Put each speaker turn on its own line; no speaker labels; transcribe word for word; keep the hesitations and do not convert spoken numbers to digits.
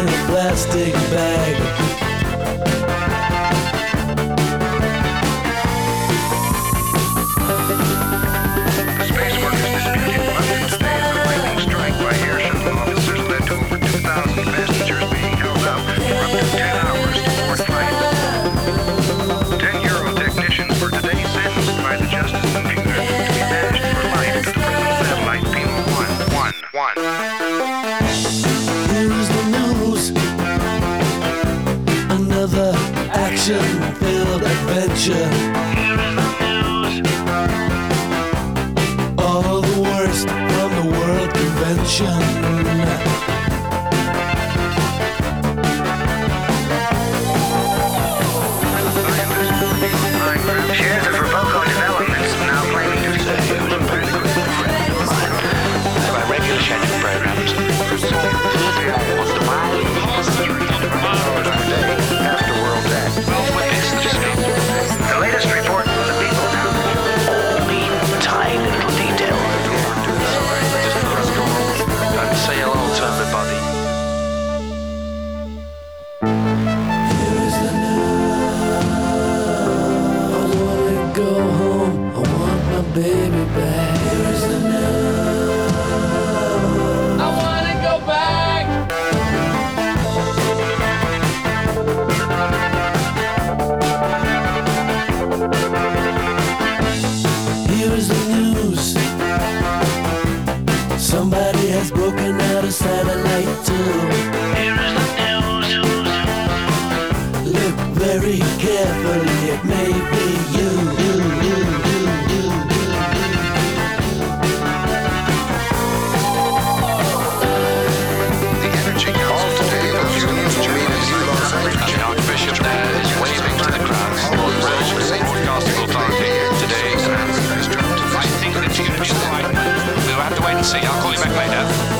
a plastic bag. Action-filled adventure. All the worst from the World Convention.
Shares of Roboco Developments now claiming to say by regular scheduled programs. After World Day. The latest report from the people now. Only tiny little detail. Don't say hello to everybody.
Here is the news. I wanna go home. I want my baby back. Here is the news. I wanna go back. Here's the news. Somebody has broken out a satellite tube.
Here is the news.
Look very carefully, it may be you. you, you, you, you, you.
The Energy Council today assumes Jimmy Los Angeles.
The Archbishop there is waving to the crowds. Broadcasting authority today. I think that you're going to be right. We'll have to wait and see. I'll call you back later.